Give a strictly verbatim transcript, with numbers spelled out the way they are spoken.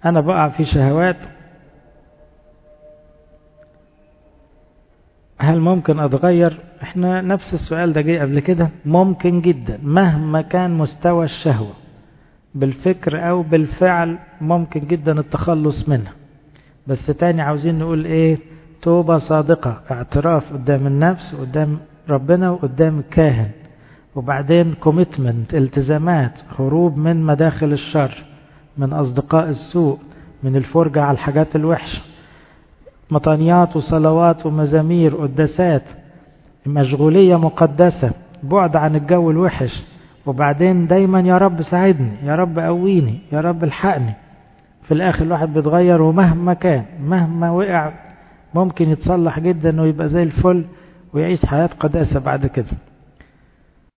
أنا بقع في شهوات، هل ممكن أتغير؟ احنا نفس السؤال ده جاي قبل كده. ممكن جدا، مهما كان مستوى الشهوة بالفكر أو بالفعل ممكن جدا التخلص منها. بس تاني عاوزين نقول ايه؟ توبة صادقة، اعتراف قدام النفس وقدام ربنا وقدام الكاهن، وبعدين كوميتمنت، التزامات، هروب من مداخل الشر، من أصدقاء السوء، من الفرجة على الحاجات الوحشة، مطانيات وصلوات ومزامير قداسات، مشغولية مقدسة، بعد عن الجو الوحش، وبعدين دايما يا رب ساعدني، يا رب قويني، يا رب الحقني. في الآخر الواحد بيتغير، ومهما كان مهما وقع ممكن يتصلح جدا ويبقى زي الفل ويعيش حياة قداسة بعد كده.